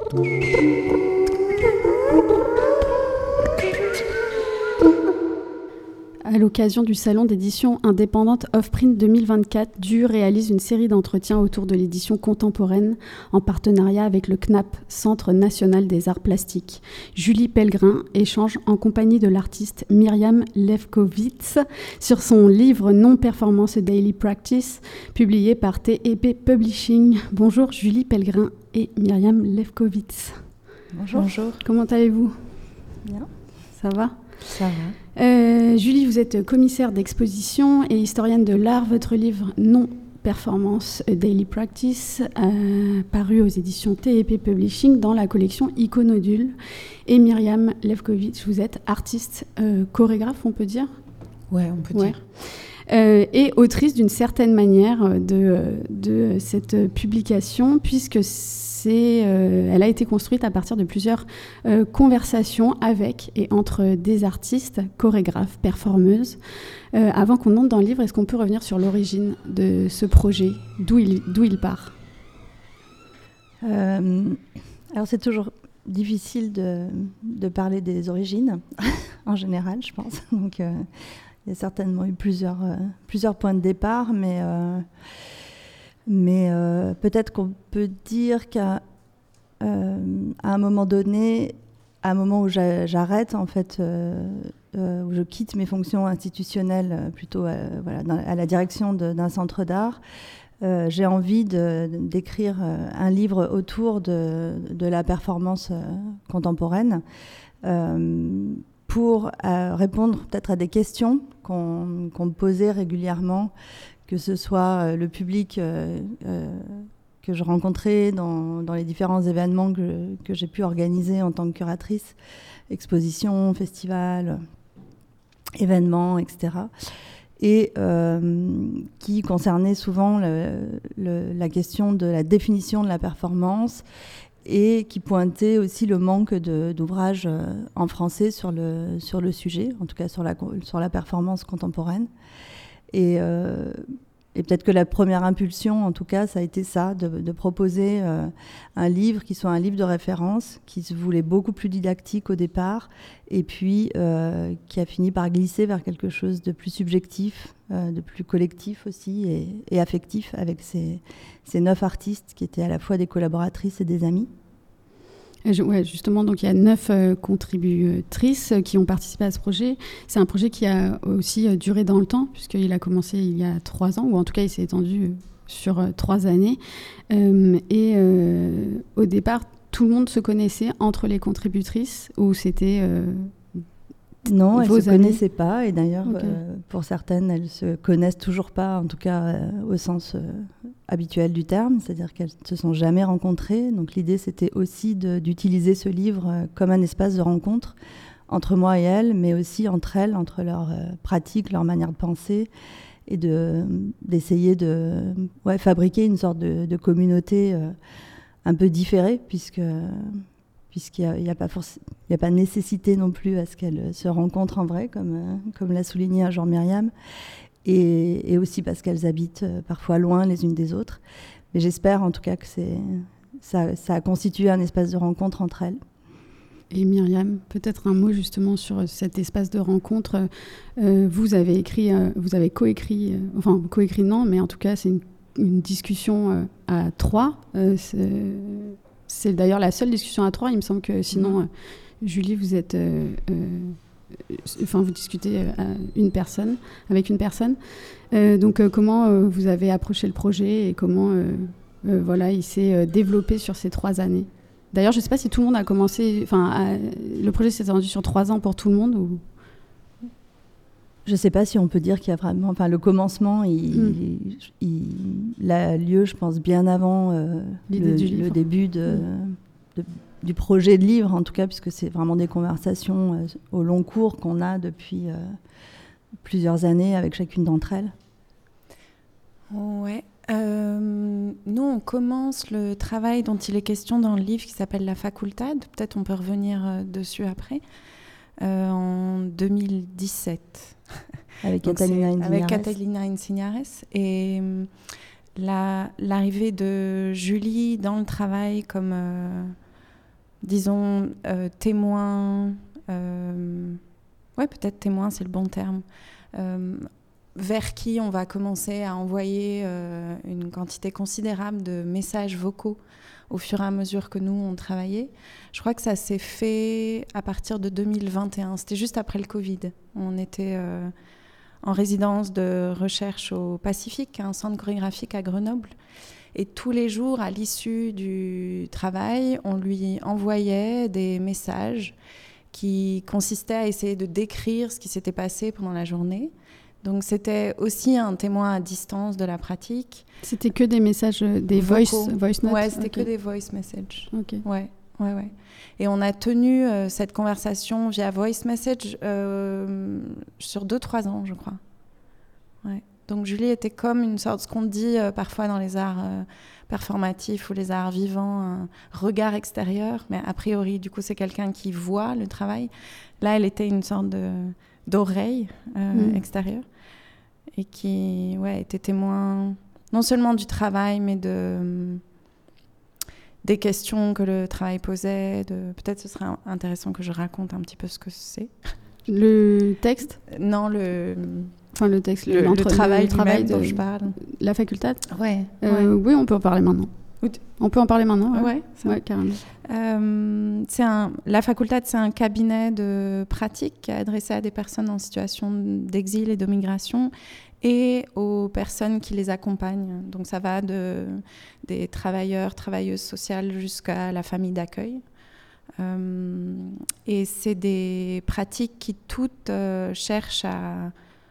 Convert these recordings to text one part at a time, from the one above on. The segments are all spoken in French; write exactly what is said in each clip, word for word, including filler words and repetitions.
À l'occasion du salon d'édition indépendante Offprint deux mille vingt-quatre, D U réalise une série d'entretiens autour de l'édition contemporaine en partenariat avec le C N A P, Centre national des arts plastiques. Julie Pellegrin échange en compagnie de l'artiste Myriam Lefkowitz sur son livre Non-performance Daily Practice, publié par T E P Publishing. Bonjour Julie Pellegrin et Myriam Lefkowitz. Bonjour. Bonjour. Comment allez-vous ? Bien. Ça va ? Ça va. Euh, Julie, vous êtes commissaire d'exposition et historienne de l'art. Votre livre Non-performance Daily Practice, euh, paru aux éditions T E P Publishing dans la collection Iconodule. Et Myriam Lefkowitz, vous êtes artiste, euh, chorégraphe, on peut dire ? Ouais, on peut ouais. dire. Euh, et autrice d'une certaine manière de, de cette publication, puisque c'est, euh, elle a été construite à partir de plusieurs euh, conversations avec et entre des artistes, chorégraphes, performeuses. Euh, avant qu'on entre dans le livre, est-ce qu'on peut revenir sur l'origine de ce projet, d'où il, d'où il part ? euh, Alors c'est toujours difficile de, de parler des origines, en général, je pense. Donc, euh, il y a certainement eu plusieurs, euh, plusieurs points de départ, mais, euh, mais euh, peut-être qu'on peut dire qu'à euh, à un moment donné, à un moment où j'a, j'arrête, en fait, euh, euh, où je quitte mes fonctions institutionnelles, euh, plutôt euh, voilà, dans, à la direction de, d'un centre d'art, euh, j'ai envie de, d'écrire euh, un livre autour de, de la performance euh, contemporaine. Euh, pour euh, répondre peut-être à des questions qu'on, qu'on me posait régulièrement, que ce soit euh, le public euh, euh, que je rencontrais dans, dans les différents événements que, que j'ai pu organiser en tant que curatrice, expositions, festivals, événements, et cetera. Et euh, qui concernait souvent le, le, la question de la définition de la performance, et qui pointait aussi le manque de, d'ouvrages euh, en français sur le, sur le sujet, en tout cas sur la, sur la performance contemporaine. Et, euh, et peut-être que la première impulsion, en tout cas, ça a été ça, de, de proposer euh, un livre qui soit un livre de référence, qui se voulait beaucoup plus didactique au départ, et puis euh, qui a fini par glisser vers quelque chose de plus subjectif, euh, de plus collectif aussi, et, et affectif, avec ces, ces neuf artistes qui étaient à la fois des collaboratrices et des amis. Ouais, justement, donc il y a neuf euh, contributrices qui ont participé à ce projet. C'est un projet qui a aussi euh, duré dans le temps, puisqu'il a commencé il y a trois ans, ou en tout cas il s'est étendu sur euh, trois années. Euh, et euh, au départ, tout le monde se connaissait entre les contributrices, ou c'était... Euh, Non, elles ne se amis. connaissaient pas, et d'ailleurs, Okay. euh, pour certaines, elles ne se connaissent toujours pas, en tout cas euh, au sens euh, habituel du terme, c'est-à-dire qu'elles ne se sont jamais rencontrées. Donc l'idée, c'était aussi de, d'utiliser ce livre euh, comme un espace de rencontre entre moi et elles, mais aussi entre elles, entre leurs euh, pratiques, leur manière de penser, et de, d'essayer de ouais, fabriquer une sorte de, de communauté euh, un peu différée, puisque... puisqu'il n'y a, a, pas forc- a pas nécessité non plus à ce qu'elles se rencontrent en vrai, comme, euh, comme l'a souligné un jour Myriam, et, et aussi parce qu'elles habitent euh, parfois loin les unes des autres. Mais j'espère en tout cas que c'est, ça, ça a constitué un espace de rencontre entre elles. Et Myriam, peut-être un mot justement sur cet espace de rencontre. Euh, vous avez écrit, euh, vous avez coécrit, euh, enfin coécrit non, mais en tout cas c'est une, une discussion euh, à trois. Euh, c'est, C'est d'ailleurs la seule discussion à trois. Il me semble que sinon, euh, Julie, vous êtes, euh, euh, enfin, vous discutez euh, à une personne, avec une personne. Euh, donc, euh, comment euh, vous avez approché le projet et comment, euh, euh, voilà, il s'est euh, développé sur ces trois années. D'ailleurs, je ne sais pas si tout le monde a commencé. Enfin, à, le projet s'est étendu sur trois ans pour tout le monde ou. Je ne sais pas si on peut dire qu'il y a vraiment... Enfin, le commencement, il, mm. il, il, il a lieu, je pense, bien avant euh, L'idée le, du livre. le début de, mm. de, du projet de livre, en tout cas, puisque c'est vraiment des conversations euh, au long cours qu'on a depuis euh, plusieurs années avec chacune d'entre elles. Ouais. Euh, nous, on commence le travail dont il est question dans le livre qui s'appelle La Facultad. Peut-être on peut revenir euh, dessus après. Euh, en deux mille dix-sept. Avec Catalina Insignares. Avec Catalina Insignares. Et euh, la, l'arrivée de Julie dans le travail comme, euh, disons, euh, témoins, euh, ouais, peut-être témoins, c'est le bon terme, euh, vers qui on va commencer à envoyer euh, une quantité considérable de messages vocaux au fur et à mesure que nous, on travaillait. Je crois que ça s'est fait à partir de deux mille vingt et un. C'était juste après le Covid. On était euh, en résidence de recherche au Pacifique, un centre chorégraphique à Grenoble. Et tous les jours, à l'issue du travail, on lui envoyait des messages qui consistaient à essayer de décrire ce qui s'était passé pendant la journée. Donc c'était aussi un témoin à distance de la pratique. C'était que des messages, des voice, voice notes? Ouais, c'était okay. que des voice messages. Ok. Ouais, ouais, ouais. Et on a tenu euh, cette conversation via voice message euh, sur deux, trois ans, je crois. Ouais. Donc Julie était comme une sorte, ce qu'on dit euh, parfois dans les arts euh, performatifs ou les arts vivants, un regard extérieur, mais a priori, du coup, c'est quelqu'un qui voit le travail. Là, elle était une sorte de, d'oreille euh, mmh. extérieure et qui ouais, était témoin non seulement du travail, mais de, des questions que le travail posait. De... Peut-être ce serait intéressant que je raconte un petit peu ce que c'est. Le texte ? Non, le... Enfin, le texte, le, le travail, le travail de... dont je parle. La facultad ? Ouais, euh, ouais. Oui, on peut en parler maintenant. On peut en parler maintenant, ouais, ouais, ouais carrément. Euh, c'est un, la facultad, c'est un cabinet de pratique adressé à des personnes en situation d'exil et de migration et aux personnes qui les accompagnent. Donc ça va de, des travailleurs, travailleuses sociales jusqu'à la famille d'accueil. Euh, et c'est des pratiques qui toutes euh, cherchent à,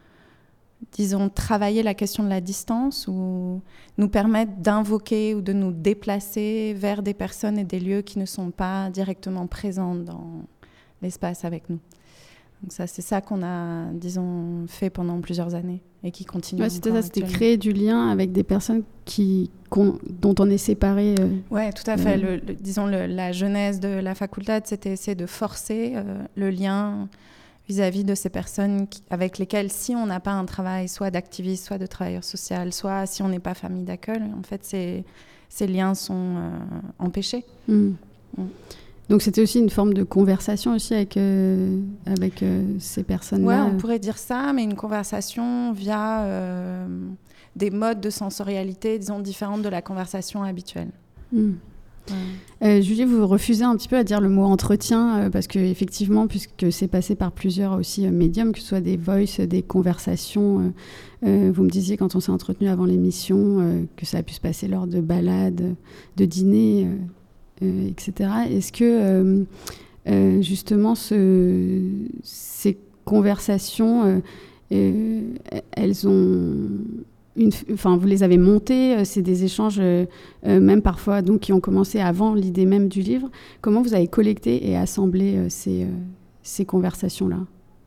disons, travailler la question de la distance ou nous permettre d'invoquer ou de nous déplacer vers des personnes et des lieux qui ne sont pas directement présents dans l'espace avec nous. Donc ça, c'est ça qu'on a, disons, fait pendant plusieurs années et qui continue. Ouais, c'était ça, c'était créer du lien avec des personnes qui, dont on est séparés. Euh, oui, tout à fait. Euh... Le, le, disons, le, la genèse de la facultad, c'était essayer de forcer euh, le lien vis-à-vis de ces personnes qui, avec lesquelles, si on n'a pas un travail soit d'activiste, soit de travailleur social, soit si on n'est pas famille d'accueil, en fait, ces, ces liens sont euh, empêchés. Mmh. Mmh. Donc, c'était aussi une forme de conversation aussi avec, euh, avec euh, ces personnes-là. Oui, on pourrait dire ça, mais une conversation via euh, des modes de sensorialité, disons, différentes de la conversation habituelle. Mmh. Ouais. Euh, Julie, vous refusez un petit peu à dire le mot entretien euh, parce qu'effectivement, puisque c'est passé par plusieurs aussi euh, médiums, que ce soit des voices, des conversations, euh, euh, vous me disiez quand on s'est entretenu avant l'émission euh, que ça a pu se passer lors de balades, de dîners, euh, euh, et cetera. Est-ce que euh, euh, justement ce, ces conversations, euh, euh, elles ont... Une, enfin, vous les avez montées, c'est des échanges, euh, même parfois, donc, qui ont commencé avant l'idée même du livre. Comment vous avez collecté et assemblé euh, ces, euh, ces conversations-là ?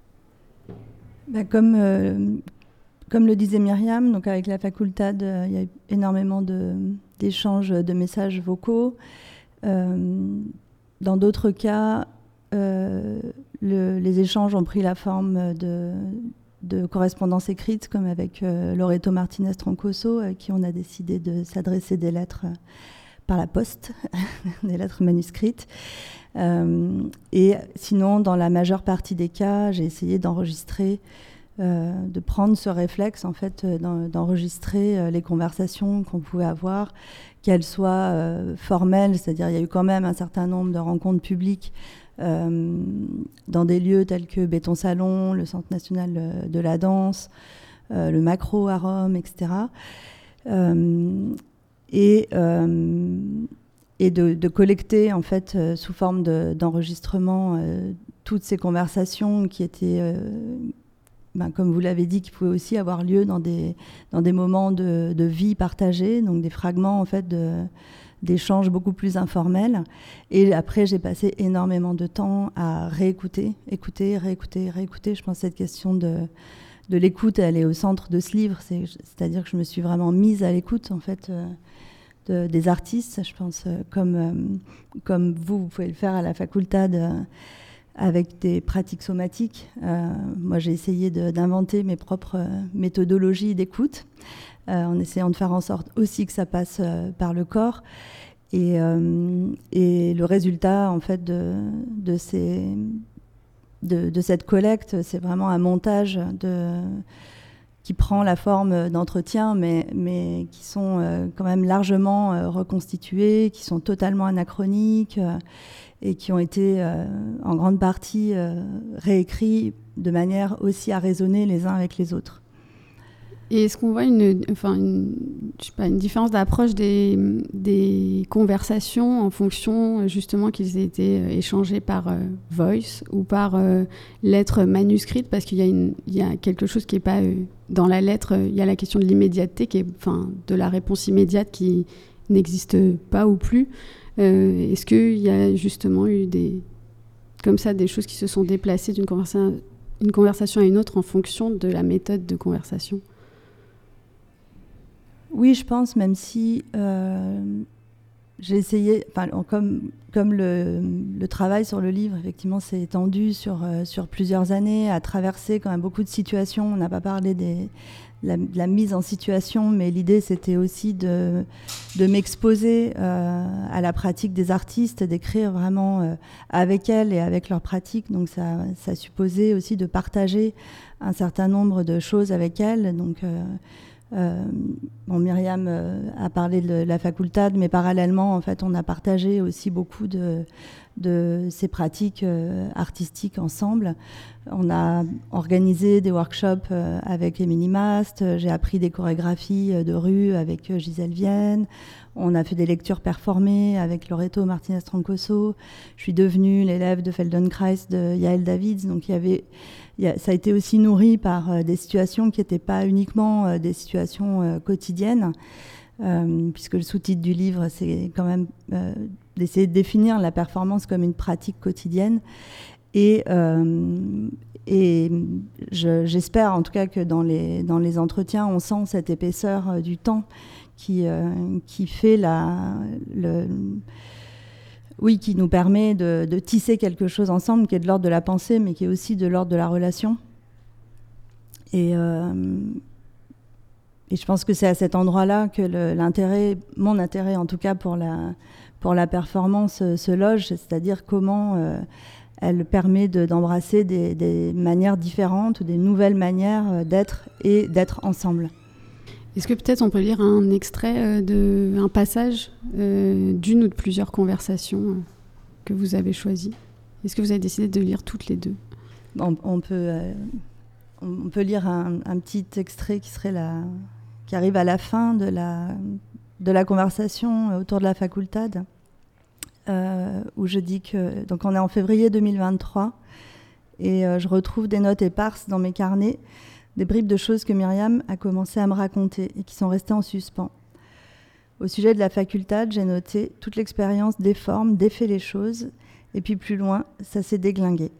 Bah, comme, euh, comme le disait Myriam, donc avec la facultad, euh, il y a eu énormément de, d'échanges de messages vocaux. Euh, dans d'autres cas, euh, le, les échanges ont pris la forme de... de correspondance écrite, comme avec euh, Loreto Martinez Troncoso, à qui on a décidé de s'adresser des lettres euh, par la poste, des lettres manuscrites. Euh, et sinon, dans la majeure partie des cas, j'ai essayé d'enregistrer, euh, de prendre ce réflexe, en fait, d'en, d'enregistrer euh, les conversations qu'on pouvait avoir, qu'elles soient euh, formelles, c'est-à-dire il y a eu quand même un certain nombre de rencontres publiques Euh, dans des lieux tels que Béton Salon, le Centre national de la danse, euh, le Macro à Rome, et cetera. Euh, et euh, et de, de collecter, en fait, euh, sous forme de, d'enregistrement, euh, toutes ces conversations qui étaient, euh, ben, comme vous l'avez dit, qui pouvaient aussi avoir lieu dans des, dans des moments de, de vie partagée, donc des fragments, en fait, de... d'échanges beaucoup plus informels. Et après, j'ai passé énormément de temps à réécouter, écouter, réécouter, réécouter. Je pense que cette question de, de l'écoute, elle est au centre de ce livre. C'est, c'est-à-dire que je me suis vraiment mise à l'écoute, en fait, euh, de, des artistes. Je pense, euh, comme, euh, comme vous, vous pouvez le faire à la facultad euh, avec des pratiques somatiques. Euh, moi, j'ai essayé de, d'inventer mes propres euh, méthodologies d'écoute. Euh, en essayant de faire en sorte aussi que ça passe euh, par le corps. Et, euh, et le résultat, en fait, de, de, ces, de, de cette collecte, c'est vraiment un montage de, qui prend la forme d'entretien, mais, mais qui sont euh, quand même largement euh, reconstitués, qui sont totalement anachroniques euh, et qui ont été euh, en grande partie euh, réécrits de manière aussi à raisonner les uns avec les autres. Et est-ce qu'on voit une, enfin une, je sais pas, une différence d'approche des, des conversations en fonction justement qu'ils aient été échangés par euh, voice ou par euh, lettre manuscrite, parce qu'il y a, une, il y a quelque chose qui n'est pas euh, dans la lettre, il y a la question de l'immédiateté, qui est, enfin, de la réponse immédiate qui n'existe pas ou plus. Euh, est-ce qu'il y a justement eu des, comme ça, des choses qui se sont déplacées d'une conversa- une conversation à une autre en fonction de la méthode de conversation ? Oui, je pense, même si euh, j'ai essayé, enfin, comme, comme le, le travail sur le livre, effectivement, s'est étendu sur, euh, sur plusieurs années, a traversé quand même beaucoup de situations. On n'a pas parlé des, de, la, de la mise en situation, mais l'idée, c'était aussi de, de m'exposer euh, à la pratique des artistes, d'écrire vraiment euh, avec elles et avec leur pratique. Donc, ça, ça supposait aussi de partager un certain nombre de choses avec elles. Donc, euh, Euh, bon, Myriam euh, a parlé de la facultad, mais parallèlement, en fait, on a partagé aussi beaucoup de, de ces pratiques euh, artistiques ensemble. On a organisé des workshops euh, avec Émilie Mast, j'ai appris des chorégraphies euh, de rue avec euh, Gisèle Vienne, on a fait des lectures performées avec Loreto Martinez-Troncoso, je suis devenue l'élève de Feldenkrais de Yael Davids, donc il y avait... Ça a été aussi nourri par euh, des situations qui n'étaient pas uniquement euh, des situations euh, quotidiennes, euh, puisque le sous-titre du livre, c'est quand même euh, d'essayer de définir la performance comme une pratique quotidienne. Et, euh, et je, j'espère en tout cas que dans les, dans les entretiens, on sent cette épaisseur euh, du temps qui, euh, qui fait la... Le, Oui, qui nous permet de, de tisser quelque chose ensemble qui est de l'ordre de la pensée, mais qui est aussi de l'ordre de la relation. Et, euh, et je pense que c'est à cet endroit-là que le, l'intérêt, mon intérêt en tout cas pour la, pour la performance euh, se loge, c'est-à-dire comment euh, elle permet de, d'embrasser des, des manières différentes, des nouvelles manières d'être et d'être ensemble. Est-ce que peut-être on peut lire un extrait, euh, de, un passage euh, d'une ou de plusieurs conversations euh, que vous avez choisies ? Est-ce que vous avez décidé de lire toutes les deux ? on, on, peut, euh, on peut lire un, un petit extrait qui, serait la, qui arrive à la fin de la, de la conversation autour de la facultad, euh, où je dis que... Donc on est en février deux mille vingt-trois, et euh, je retrouve des notes éparses dans mes carnets, des bribes de choses que Myriam a commencé à me raconter et qui sont restées en suspens. Au sujet de la facultad, j'ai noté toute l'expérience déforme, défait les choses, et puis plus loin, ça s'est déglingué.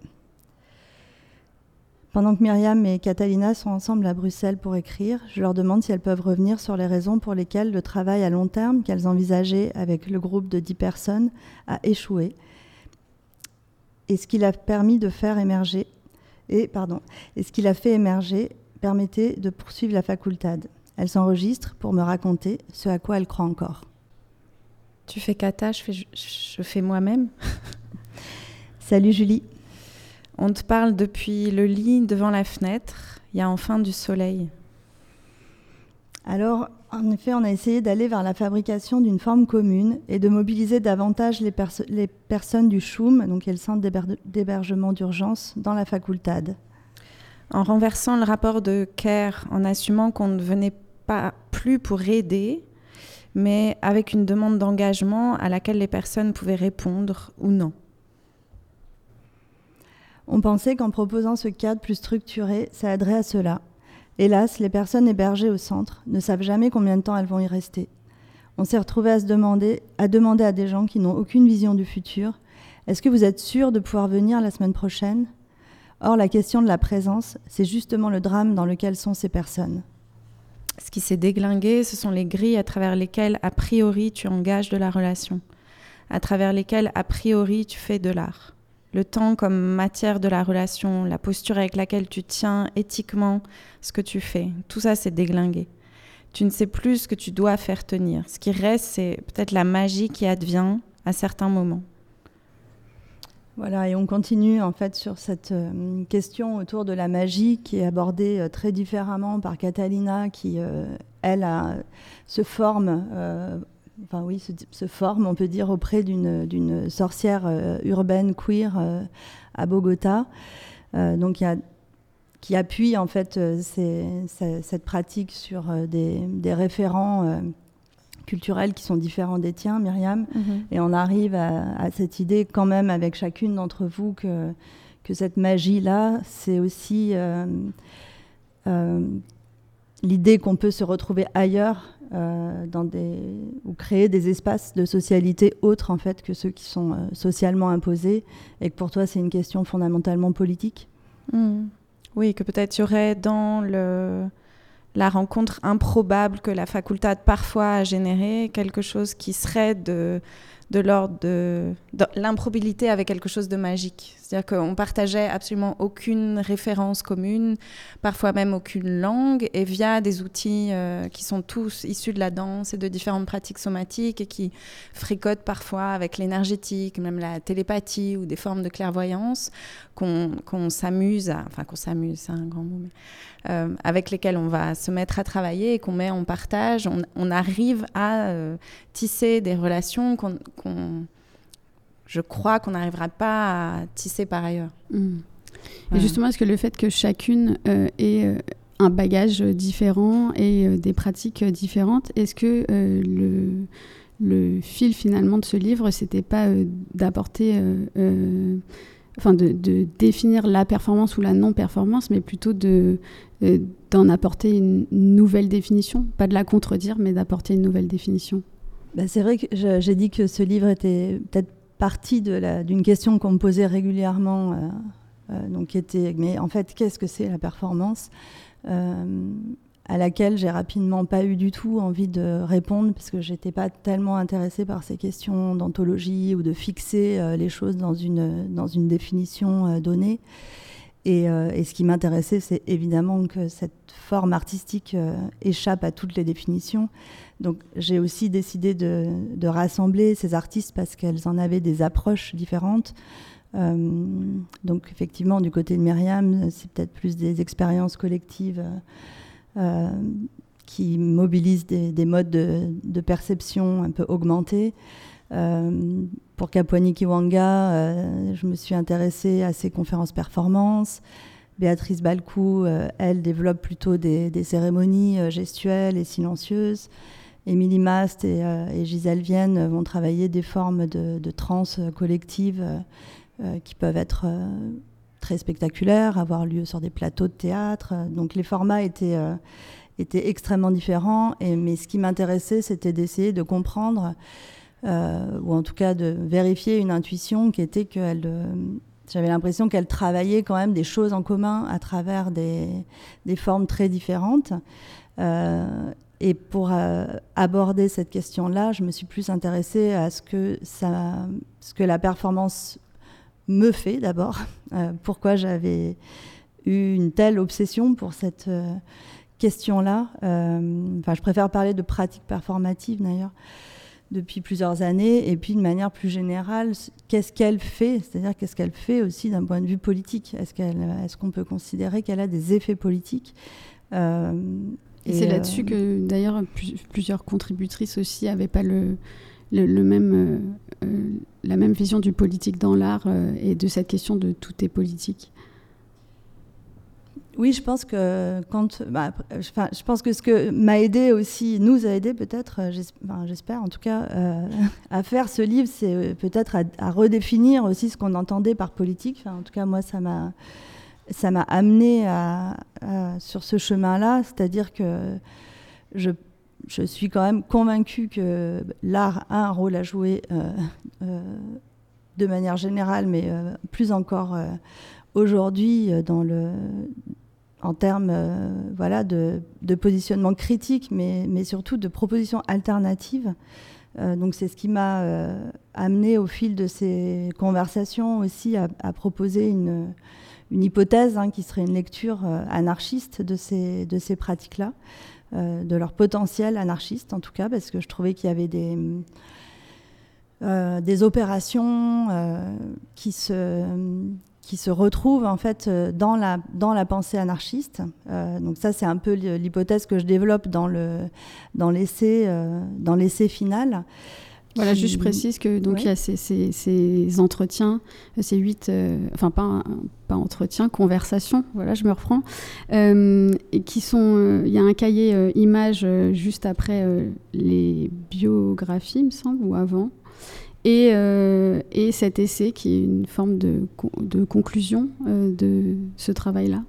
Pendant que Myriam et Catalina sont ensemble à Bruxelles pour écrire, je leur demande si elles peuvent revenir sur les raisons pour lesquelles le travail à long terme qu'elles envisageaient avec le groupe de dix personnes a échoué, et ce qui l'a permis de faire émerger, et pardon, et ce qui l'a fait émerger permettait de poursuivre la facultad. Elle s'enregistre pour me raconter ce à quoi elle croit encore. Tu fais Cata, je fais, je fais moi-même. Salut Julie. On te parle depuis le lit devant la fenêtre. Il y a enfin du soleil. Alors, en effet, on a essayé d'aller vers la fabrication d'une forme commune et de mobiliser davantage les, perso- les personnes du CHUM, donc qui est le centre d'héber- d'hébergement d'urgence, dans la facultad. En renversant le rapport de care, en assumant qu'on ne venait pas plus pour aider, mais avec une demande d'engagement à laquelle les personnes pouvaient répondre ou non. On pensait qu'en proposant ce cadre plus structuré, ça aiderait à cela. Hélas, les personnes hébergées au centre ne savent jamais combien de temps elles vont y rester. On s'est retrouvés à se demander, à demander à des gens qui n'ont aucune vision du futur « Est-ce que vous êtes sûr de pouvoir venir la semaine prochaine ?» Or, la question de la présence, c'est justement le drame dans lequel sont ces personnes. Ce qui s'est déglingué, ce sont les grilles à travers lesquelles, a priori, tu engages de la relation, à travers lesquelles, a priori, tu fais de l'art. Le temps comme matière de la relation, la posture avec laquelle tu tiens éthiquement ce que tu fais, tout ça, c'est déglingué. tu ne sais plus ce que tu dois faire tenir. Ce qui reste, c'est peut-être la magie qui advient à certains moments. Voilà, et on continue en fait sur cette euh, question autour de la magie qui est abordée euh, très différemment par Catalina, qui euh, elle a, se forme, euh, enfin oui, se, se forme, on peut dire, auprès d'une, d'une sorcière euh, urbaine queer euh, à Bogota, euh, donc il y a qui appuie en fait euh, ces, ces, cette pratique sur euh, des, des référents euh, culturels qui sont différents des tiens, Myriam. Mm-hmm. Et on arrive à, à cette idée quand même avec chacune d'entre vous que, que cette magie-là, c'est aussi euh, euh, l'idée qu'on peut se retrouver ailleurs euh, dans des, ou créer des espaces de socialité autres en fait, que ceux qui sont euh, socialement imposés, et que pour toi c'est une question fondamentalement politique. Mm. Oui, que peut-être il y aurait dans le... la rencontre improbable que la facultad parfois a générée, quelque chose qui serait de, de l'ordre de, de l'improbabilité avec quelque chose de magique. C'est-à-dire qu'on partageait absolument aucune référence commune, parfois même aucune langue, et via des outils euh, qui sont tous issus de la danse et de différentes pratiques somatiques et qui fricotent parfois avec l'énergétique, même la télépathie ou des formes de clairvoyance, qu'on, qu'on s'amuse à... Enfin, qu'on s'amuse, c'est un grand mot, mais... Euh, avec lesquels on va se mettre à travailler et qu'on met en partage, on, on arrive à euh, tisser des relations qu'on, qu'on, je crois qu'on n'arrivera pas à tisser par ailleurs. Mmh. Et ouais. Justement, est-ce que le fait que chacune euh, ait euh, un bagage différent et euh, des pratiques différentes, est-ce que euh, le, le fil finalement de ce livre, c'était pas euh, d'apporter... Euh, euh, Enfin, de, de définir la performance ou la non-performance, mais plutôt de, euh, d'en apporter une nouvelle définition, pas de la contredire, mais d'apporter une nouvelle définition. Ben c'est vrai que je, j'ai dit que ce livre était peut-être partie de la, d'une question qu'on me posait régulièrement, euh, euh, donc qui était, mais en fait, qu'est-ce que c'est la performance euh, à laquelle j'ai rapidement pas eu du tout envie de répondre parce que j'étais pas tellement intéressée par ces questions d'anthologie ou de fixer euh, les choses dans une, dans une définition euh, donnée. Et, euh, et ce qui m'intéressait, c'est évidemment que cette forme artistique euh, échappe à toutes les définitions. Donc j'ai aussi décidé de, de rassembler ces artistes parce qu'elles en avaient des approches différentes. Euh, donc effectivement, du côté de Myriam, c'est peut-être plus des expériences collectives euh, Euh, qui mobilise des, des modes de, de perception un peu augmentés. Euh, pour Kapwani Kiwanga, euh, je me suis intéressée à ses conférences performances. Béatrice Balcou, euh, elle développe plutôt des, des cérémonies euh, gestuelles et silencieuses. Émilie Mast et, euh, et Gisèle Vienne vont travailler des formes de, de transe collective euh, euh, qui peuvent être... Euh, très spectaculaire, avoir lieu sur des plateaux de théâtre. Donc les formats étaient, euh, étaient extrêmement différents. Et, mais ce qui m'intéressait, c'était d'essayer de comprendre, euh, ou en tout cas de vérifier une intuition qui était que euh, j'avais l'impression qu'elle travaillait quand même des choses en commun à travers des, des formes très différentes. Euh, et pour euh, aborder cette question-là, je me suis plus intéressée à ce que, ça, ce que la performance me fait d'abord, euh, pourquoi j'avais eu une telle obsession pour cette euh, question-là. Euh, enfin, je préfère parler de pratique performative d'ailleurs depuis plusieurs années, et puis de manière plus générale, qu'est-ce qu'elle fait, c'est-à-dire qu'est-ce qu'elle fait aussi d'un point de vue politique. Est-ce, qu'elle, est-ce qu'on peut considérer qu'elle a des effets politiques euh, et, et c'est euh, là-dessus que d'ailleurs plus, plusieurs contributrices aussi n'avaient pas le... Le, le même, euh, euh, la même vision du politique dans l'art euh, et de cette question de tout est politique. Oui, je pense que quand, bah, enfin, je pense que ce que m'a aidé aussi, nous a aidé peut-être, j'espère, enfin, j'espère en tout cas, euh, à faire ce livre, c'est peut-être à, à redéfinir aussi ce qu'on entendait par politique. Enfin, en tout cas, moi, ça m'a, ça m'a amené à, à, sur ce chemin-là, c'est-à-dire que je Je suis quand même convaincue que l'art a un rôle à jouer euh, euh, de manière générale, mais euh, plus encore euh, aujourd'hui euh, dans le, en termes euh, voilà, de, de positionnement critique, mais, mais surtout de propositions alternatives. Euh, donc c'est ce qui m'a euh, amené au fil de ces conversations aussi à, à proposer une, une hypothèse hein, qui serait une lecture euh, anarchiste de ces, de ces pratiques-là. euh, de leur potentiel anarchiste, en tout cas, parce que je trouvais qu'il y avait des, euh, des opérations euh, qui se... qui se retrouvent en fait dans la, dans la pensée anarchiste. Euh, donc ça, c'est un peu l'hypothèse que je développe dans, le, dans, l'essai, euh, dans l'essai final. Voilà, qui... juste je précise que donc ouais. il y a ces, ces, ces entretiens, ces huit, euh, enfin pas, pas entretiens, conversations, voilà, je me reprends, euh, et qui sont, euh, il y a un cahier euh, images euh, juste après euh, les biographies, il me semble, ou avant. Et, euh, et cet essai qui est une forme de, de conclusion euh, de ce travail-là.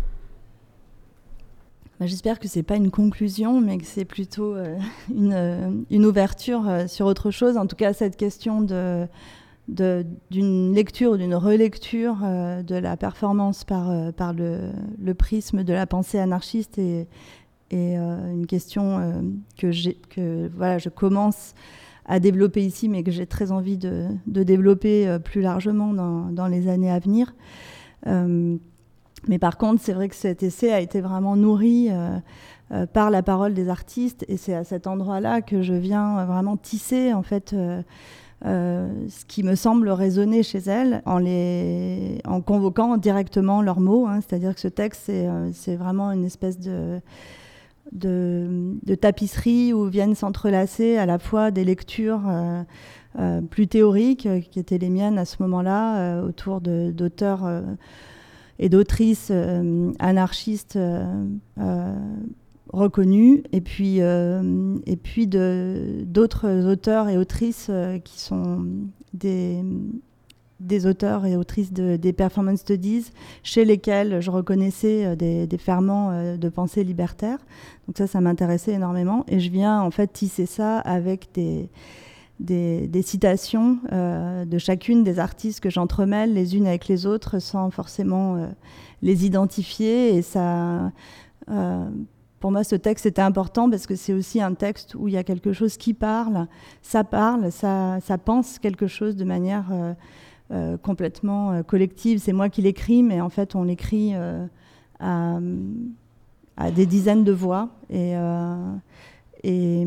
Bah, j'espère que ce n'est pas une conclusion, mais que c'est plutôt euh, une, euh, une ouverture euh, sur autre chose. En tout cas, cette question de, de, d'une lecture ou d'une relecture euh, de la performance par, euh, par le, le prisme de la pensée anarchiste est, est euh, une question euh, que, j'ai, que voilà, je commence à développer ici, mais que j'ai très envie de, de développer euh, plus largement dans, dans les années à venir. Euh, mais par contre, c'est vrai que cet essai a été vraiment nourri euh, euh, par la parole des artistes, et c'est à cet endroit-là que je viens vraiment tisser en fait euh, euh, ce qui me semble résonner chez elles, en, les, en convoquant directement leurs mots. Hein, c'est-à-dire que ce texte, c'est, euh, c'est vraiment une espèce de De, de tapisserie où viennent s'entrelacer à la fois des lectures euh, euh, plus théoriques, euh, qui étaient les miennes à ce moment-là, euh, autour de, d'auteurs euh, et d'autrices euh, anarchistes euh, euh, reconnus, et puis, euh, et puis de, d'autres auteurs et autrices euh, qui sont des... des auteurs et autrices de, des performance studies chez lesquels je reconnaissais euh, des, des ferments euh, de pensée libertaire. Donc ça, ça m'intéressait énormément. Et je viens en fait tisser ça avec des, des, des citations euh, de chacune des artistes que j'entremêle les unes avec les autres sans forcément euh, les identifier. Et ça... Euh, Pour moi, ce texte était important parce que c'est aussi un texte où il y a quelque chose qui parle, ça parle, ça, ça pense quelque chose de manière... Euh, Euh, complètement euh, collective. C'est moi qui l'écris, mais en fait, on l'écrit euh, à, à des dizaines de voix. Et, euh, et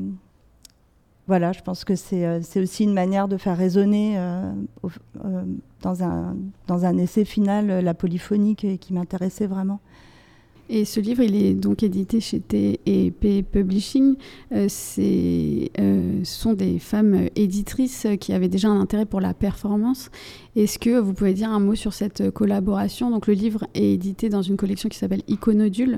voilà, je pense que c'est, euh, c'est aussi une manière de faire résonner euh, au, euh, dans, un, dans un essai final euh, la polyphonie qui, qui m'intéressait vraiment. Et ce livre, il est donc édité chez T et P Publishing. Euh, c'est, euh, ce sont des femmes éditrices qui avaient déjà un intérêt pour la performance. Est-ce que vous pouvez dire un mot sur cette collaboration ? Donc, le livre est édité dans une collection qui s'appelle Iconodule.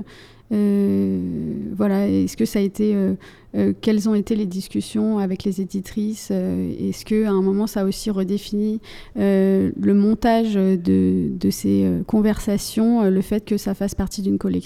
Euh, voilà, est-ce que ça a été, euh, euh, quelles ont été les discussions avec les éditrices ? euh, Est-ce qu'à un moment, ça a aussi redéfini euh, le montage de, de ces euh, conversations, euh, le fait que ça fasse partie d'une collection ?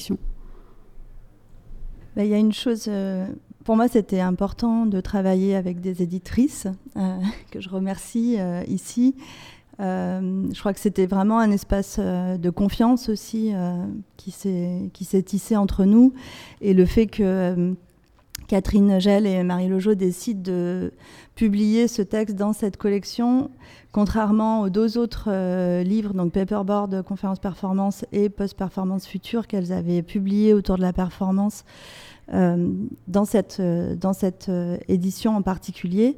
Il y a une chose, euh, pour moi, c'était important de travailler avec des éditrices, euh, que je remercie euh, ici. Euh, je crois que c'était vraiment un espace euh, de confiance aussi euh, qui, s'est, qui s'est tissé entre nous. Et le fait que euh, Catherine Gell et Marie Logeau décident de publier ce texte dans cette collection, contrairement aux deux autres euh, livres, donc Paperboard, Conférence Performance et Post-Performance Future, qu'elles avaient publiés autour de la performance euh, dans cette, euh, dans cette euh, édition en particulier.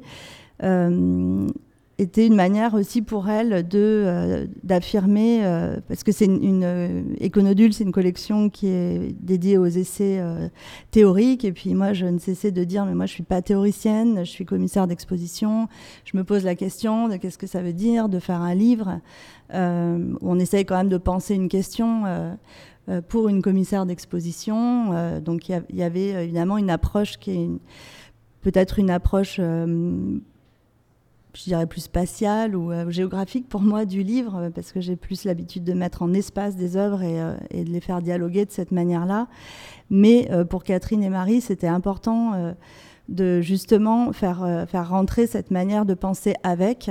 Euh, était une manière aussi pour elle de, euh, d'affirmer, euh, parce que c'est une, une euh, Iconodule, c'est une collection qui est dédiée aux essais euh, théoriques, et puis moi je ne cessais de dire, mais moi je ne suis pas théoricienne, je suis commissaire d'exposition, je me pose la question de qu'est-ce que ça veut dire de faire un livre, euh, où on essaye quand même de penser une question euh, euh, pour une commissaire d'exposition, euh, donc il y, y avait évidemment une approche qui est une, peut-être une approche... Euh, je dirais plus spatiale ou euh, géographique pour moi du livre, euh, parce que j'ai plus l'habitude de mettre en espace des œuvres et, euh, et de les faire dialoguer de cette manière-là. Mais euh, pour Catherine et Marie, c'était important euh, de justement faire, euh, faire rentrer cette manière de penser avec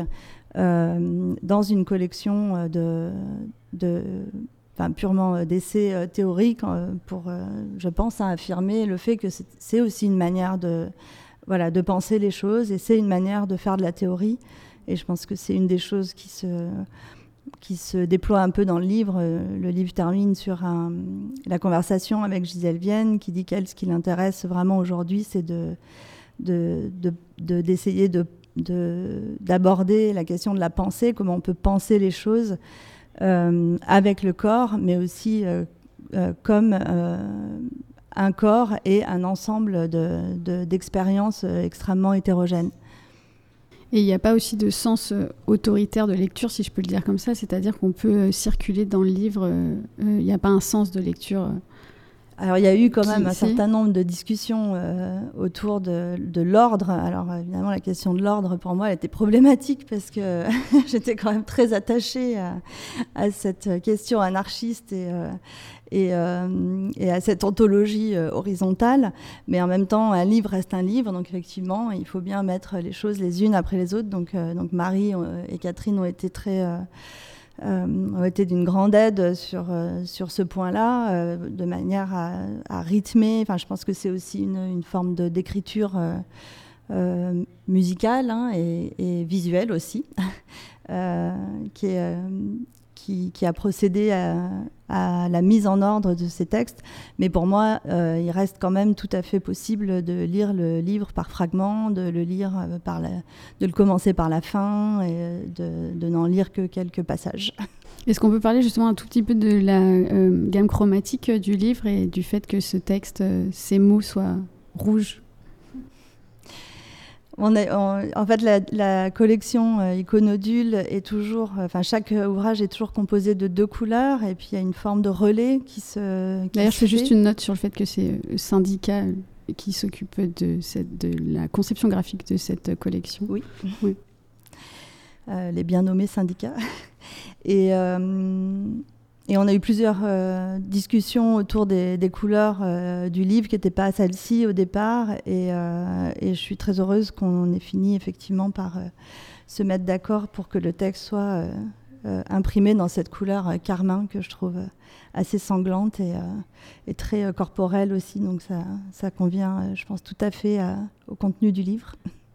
euh, dans une collection de, de, enfin, purement d'essais euh, théoriques euh, pour, euh, je pense, hein, affirmer le fait que c'est, c'est aussi une manière de... Voilà, de penser les choses, et c'est une manière de faire de la théorie. Et je pense que c'est une des choses qui se, qui se déploie un peu dans le livre. Le livre termine sur un, la conversation avec Gisèle Vienne, qui dit qu'elle, ce qui l'intéresse vraiment aujourd'hui, c'est de, de, de, de, d'essayer de, de, d'aborder la question de la pensée, comment on peut penser les choses euh, avec le corps, mais aussi euh, euh, comme euh, un corps et un ensemble de, de, d'expériences extrêmement hétérogènes. Et il n'y a pas aussi de sens euh, autoritaire de lecture, si je peux le dire comme ça, c'est-à-dire qu'on peut euh, circuler dans le livre, euh, euh, il n'y a pas un sens de lecture. Euh, Alors il y a eu quand qui, même un c'est... certain nombre de discussions euh, autour de, de l'ordre. Alors évidemment la question de l'ordre pour moi elle était problématique parce que j'étais quand même très attachée à, à cette question anarchiste et, euh, et, euh, et à cette ontologie euh, horizontale. Mais en même temps un livre reste un livre, donc effectivement il faut bien mettre les choses les unes après les autres. Donc, euh, donc Marie et Catherine ont été très... Euh, Euh, ont été d'une grande aide sur, euh, sur ce point-là, euh, de manière à, à rythmer. Enfin, je pense que c'est aussi une, une forme de, d'écriture euh, euh, musicale hein, et, et visuelle aussi, euh, qui, est, euh, qui, qui a procédé à, à la mise en ordre de ces textes. Mais pour moi, euh, il reste quand même tout à fait possible de lire le livre par fragments, de le lire euh, par la, de le commencer par la fin et de, de n'en lire que quelques passages. Est-ce qu'on peut parler justement un tout petit peu de la euh, gamme chromatique du livre et du fait que ce texte, euh, ces mots soient rouges? On est, on, en fait, la, la collection euh, Iconodule est toujours, enfin euh, chaque ouvrage est toujours composé de deux couleurs et puis il y a une forme de relais qui se. Qui D'ailleurs, se je fais fait. juste une note sur le fait que c'est le syndicat qui s'occupe de, cette, de la conception graphique de cette collection. Oui. oui. Euh, les bien nommés syndicats. Et, euh, et on a eu plusieurs euh, discussions autour des, des couleurs euh, du livre qui n'étaient pas celles-ci au départ. Et, euh, et je suis très heureuse qu'on ait fini effectivement par euh, se mettre d'accord pour que le texte soit euh, euh, imprimé dans cette couleur euh, carmin que je trouve euh, assez sanglante et, euh, et très euh, corporelle aussi. Donc ça, ça convient, euh, je pense, tout à fait à, au contenu du livre.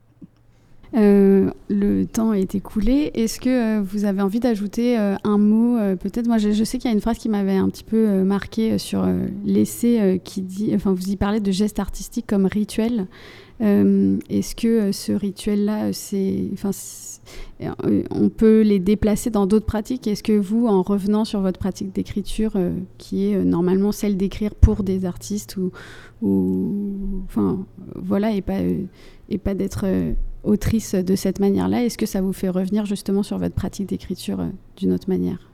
Euh, le temps est écoulé. Est-ce que euh, vous avez envie d'ajouter euh, un mot euh, peut-être moi je, je sais qu'il y a une phrase qui m'avait un petit peu euh, marquée sur euh, l'essai euh, qui dit, enfin vous y parlez de gestes artistiques comme rituel. Euh, est-ce que euh, ce rituel-là, c'est, enfin, c'est, euh, on peut les déplacer dans d'autres pratiques? Est-ce que vous, en revenant sur votre pratique d'écriture, euh, qui est euh, normalement celle d'écrire pour des artistes ou, ou enfin voilà, et pas euh, et pas d'être euh, autrice de cette manière-là, est-ce que ça vous fait revenir justement sur votre pratique d'écriture euh, d'une autre manière?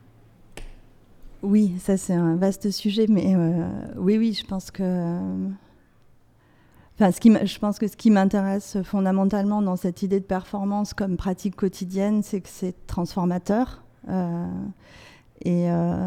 Oui, ça c'est un vaste sujet, mais euh, oui, oui, je pense que, euh, enfin, ce qui, je pense que ce qui m'intéresse fondamentalement dans cette idée de performance comme pratique quotidienne, c'est que c'est transformateur euh, et, euh,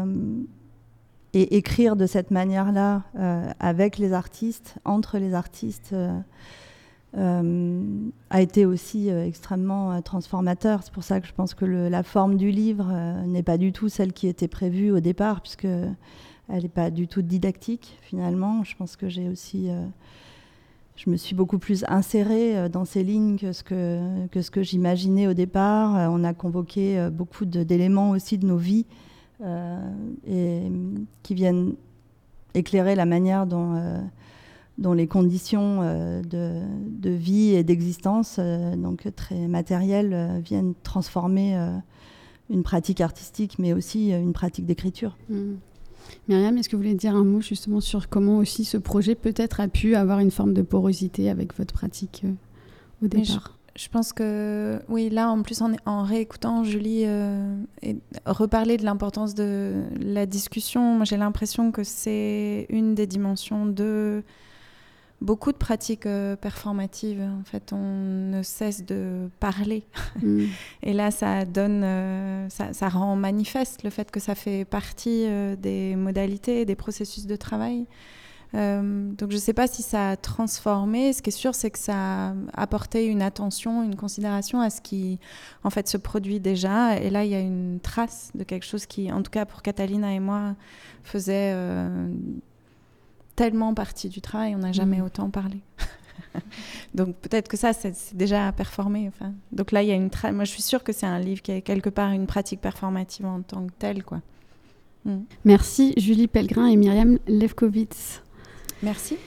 et écrire de cette manière-là euh, avec les artistes, entre les artistes. Euh, Euh, a été aussi euh, extrêmement euh, transformateur. C'est pour ça que je pense que le, la forme du livre euh, n'est pas du tout celle qui était prévue au départ, puisqu'elle n'est pas du tout didactique, finalement. Je pense que j'ai aussi... Euh, je me suis beaucoup plus insérée euh, dans ces lignes que ce que, que, ce que j'imaginais au départ. Euh, on a convoqué euh, beaucoup de, d'éléments aussi de nos vies euh, et, qui viennent éclairer la manière dont... Euh, dont les conditions euh, de, de vie et d'existence, euh, donc très matérielles, euh, viennent transformer euh, une pratique artistique, mais aussi euh, une pratique d'écriture. Mmh. Myriam, est-ce que vous voulez dire un mot justement sur comment aussi ce projet peut-être a pu avoir une forme de porosité avec votre pratique euh, au départ? Je, je pense que, oui, là, en plus, en, en réécoutant Julie euh, et reparler de l'importance de la discussion, moi, j'ai l'impression que c'est une des dimensions de... beaucoup de pratiques euh, performatives. En fait, on ne cesse de parler. Mm. Et là, ça donne, euh, ça, ça rend manifeste le fait que ça fait partie euh, des modalités, des processus de travail. Euh, donc, je ne sais pas si ça a transformé. Ce qui est sûr, c'est que ça a apporté une attention, une considération à ce qui, en fait, se produit déjà. Et là, il y a une trace de quelque chose qui, en tout cas pour Catalina et moi, faisait... Euh, tellement partie du travail, on n'a jamais mmh. autant parlé. Donc peut-être que ça, c'est, c'est déjà performé. Enfin. Donc là, il y a une tra- moi, je suis sûre que c'est un livre qui est quelque part une pratique performative en tant que telle, quoi. Mm. Merci Julie Pellegrin et Myriam Lefkowitz. Merci.